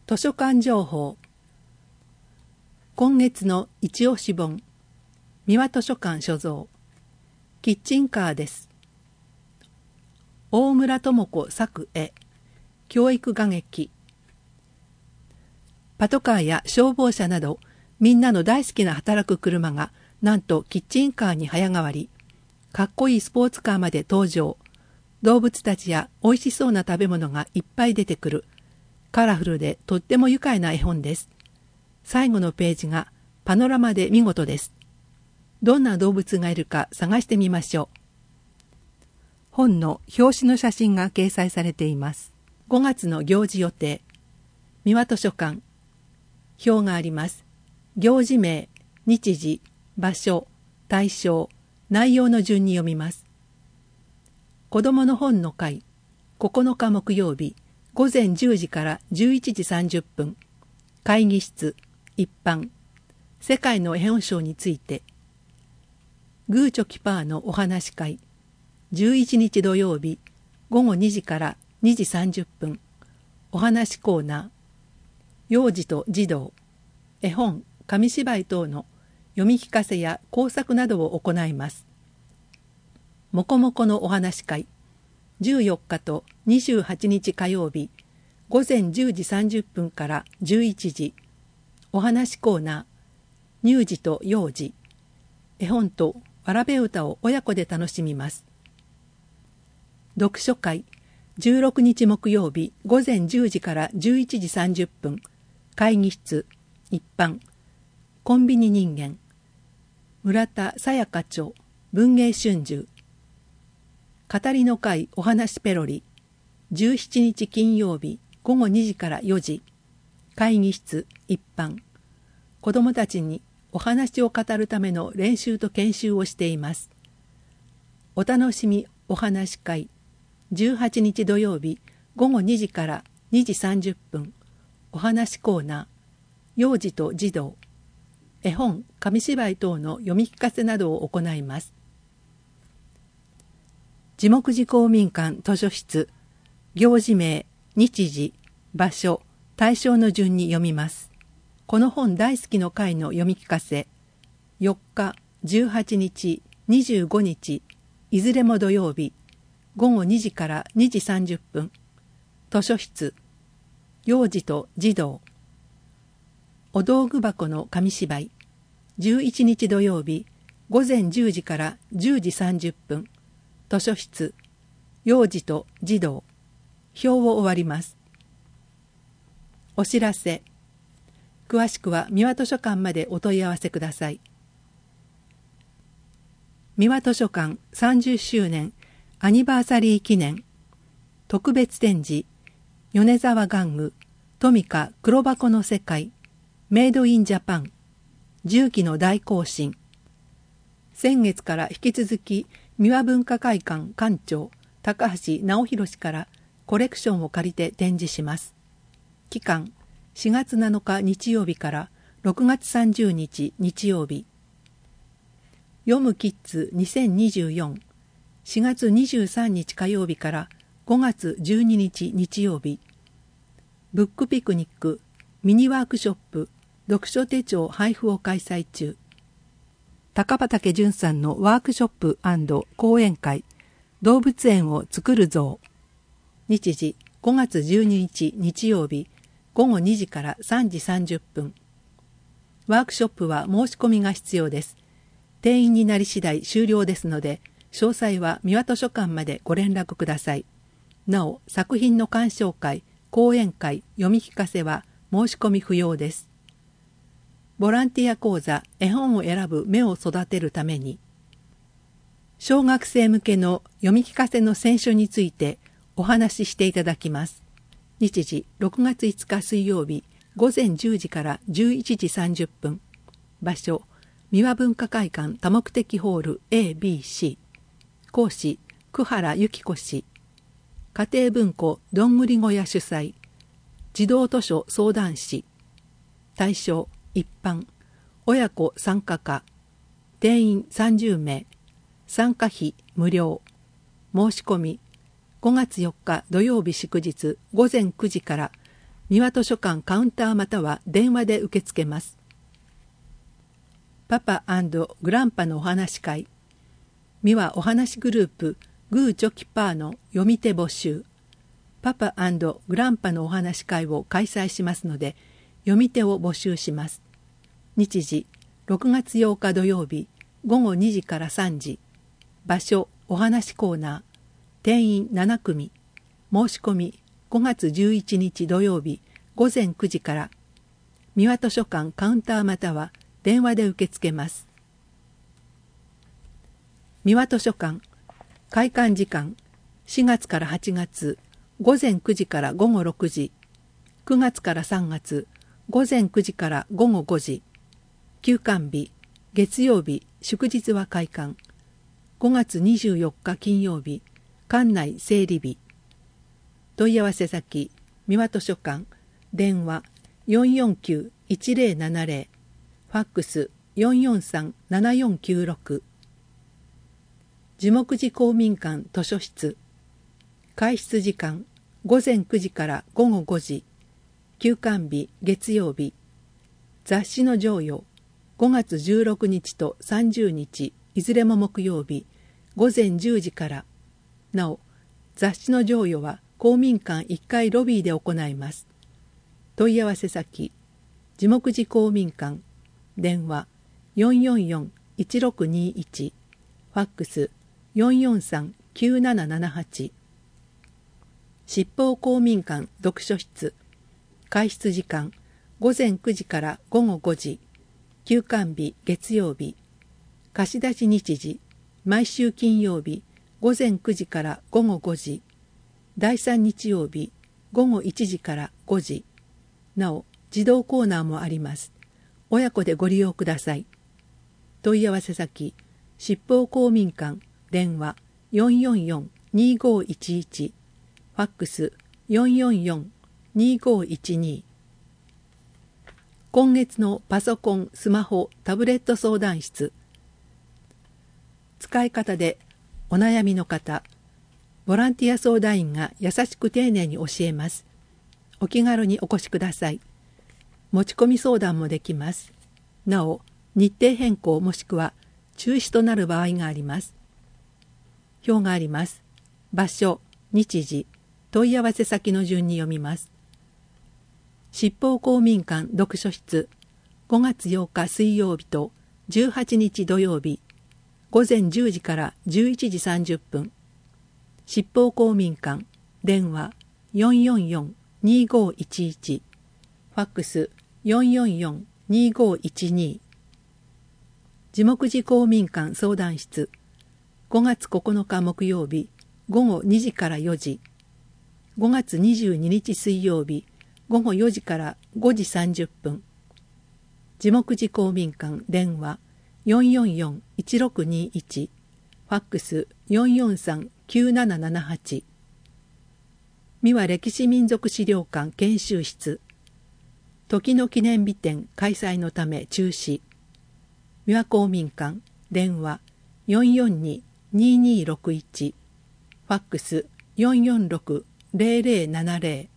図書館情報。今月の一押し本、三輪図書館所蔵、キッチンカーです。大村智子作絵、教育画劇。パトカーや消防車など、みんなの大好きな働く車が、なんとキッチンカーに早変わり、かっこいいスポーツカーまで登場。動物たちや美味しそうな食べ物がいっぱい出てくる。カラフルでとっても愉快な絵本です。最後のページがパノラマで見事です。どんな動物がいるか探してみましょう。本の表紙の写真が掲載されています。5月の行事予定。三輪図書館。表があります。行事名、日時、場所、対象、内容の順に読みます。子どもの本の会、9日木曜日、午前10時から11時30分、会議室、一般、世界の絵本賞について、グーチョキパーのお話会、11日土曜日、午後2時から2時30分、お話コーナー、幼児と児童、絵本、紙芝居等の読み聞かせや工作などを行います。もこもこのお話会、14日と28日火曜日、午前10時30分から11時、お話コーナー、乳児と幼児、絵本とわらべ歌を親子で楽しみます。読書会、16日木曜日、午前10時から11時30分、会議室、一般、コンビニ人間、村田沙耶香町、文藝春秋、語りの会お話ペロリ、17日金曜日午後2時から4時、会議室一般、子どもたちにお話を語るための練習と研修をしています。お楽しみお話会、18日土曜日午後2時から2時30分、お話コーナー、幼児と児童、絵本、紙芝居等の読み聞かせなどを行います。地木寺公民館図書室、行事名、日時、場所、対象の順に読みます。この本大好きの会の読み聞かせ、4日、18日、25日、いずれも土曜日、午後2時から2時30分、図書室、幼児と児童、お道具箱の紙芝居、11日土曜日、午前10時から10時30分、図書室、幼児と児童、表を終わります。お知らせ。詳しくは三輪図書館までお問い合わせください。三輪図書館30周年アニバーサリー記念特別展示、米沢玩具、トミカ黒箱の世界、メイドインジャパン、重機の大行進。先月から引き続き、三輪文化会館館長高橋直弘氏からコレクションを借りて展示します。期間4月7日日曜日から6月30日日曜日。読むキッズ2024、4月23日火曜日から5月12日日曜日。ブックピクニックミニワークショップ読書手帳配布を開催中。高畠淳さんのワークショップ&講演会、動物園を作るぞ。日時5月12日日曜日、午後2時から3時30分。ワークショップは申し込みが必要です。定員になり次第終了ですので、詳細は三輪図書館までご連絡ください。なお、作品の鑑賞会、講演会、読み聞かせは申し込み不要です。ボランティア講座、絵本を選ぶ目を育てるために、小学生向けの読み聞かせの選書についてお話ししていただきます。日時6月5日水曜日午前10時から11時30分。場所、三輪文化会館多目的ホール A、B、C。講師、久原由紀子氏。家庭文庫どんぐり小屋主催。児童図書相談室。対象、一般、親子参加可、定員30名、参加費無料、申し込み、5月4日土曜日祝日午前9時から三輪図書館カウンターまたは電話で受け付けます。パパ&グランパのお話会。三輪お話グループグーチョキパーの読み手募集。パパ&グランパのお話会を開催しますので、読み手を募集します。日時、6月8日土曜日、午後2時から3時。場所、お話コーナー。定員7組。申し込み、5月11日土曜日、午前9時から。三輪図書館カウンターまたは電話で受け付けます。三輪図書館、開館時間、4月から8月、午前9時から午後6時。9月から3月、午前9時から午後5時。休館日、月曜日、祝日は開館。5月24日金曜日、館内整理日。問い合わせ先、三輪図書館、電話 449-1070、ファックス 443-7496。樹木寺公民館図書室。開室時間、午前9時から午後5時。休館日、月曜日。雑誌の贈与、5月16日と30日、いずれも木曜日、午前10時から。なお、雑誌の贈与は公民館1階ロビーで行います。問い合わせ先、樹木寺公民館、電話 444-1621、ファックス 443-9778。七宝公民館読書室。開室時間、午前9時から午後5時。休館日、月曜日。貸し出し日時、毎週金曜日、午前9時から午後5時。第3日曜日、午後1時から5時。なお、児童コーナーもあります。親子でご利用ください。問い合わせ先、七宝公民館、電話444-2511、ファックス444-2512。今月のパソコン、スマホ、タブレット相談室。使い方でお悩みの方、ボランティア相談員が優しく丁寧に教えます。お気軽にお越しください。持ち込み相談もできます。なお、日程変更もしくは中止となる場合があります。表があります。場所、日時、問い合わせ先の順に読みます。七宝公民館読書室、5月8日水曜日と18日土曜日、午前10時から11時30分。七宝公民館、電話444-2511、ファックス444-2512。樹木寺公民館相談室、5月9日木曜日、午後2時から4時。5月22日水曜日、午後4時から5時30分。樹木寺公民館電話444-1621、ファックス443-9778。三輪歴史民族資料館研修室。時の記念日展開催のため中止。三輪公民館電話442-2261、ファックス446-0070。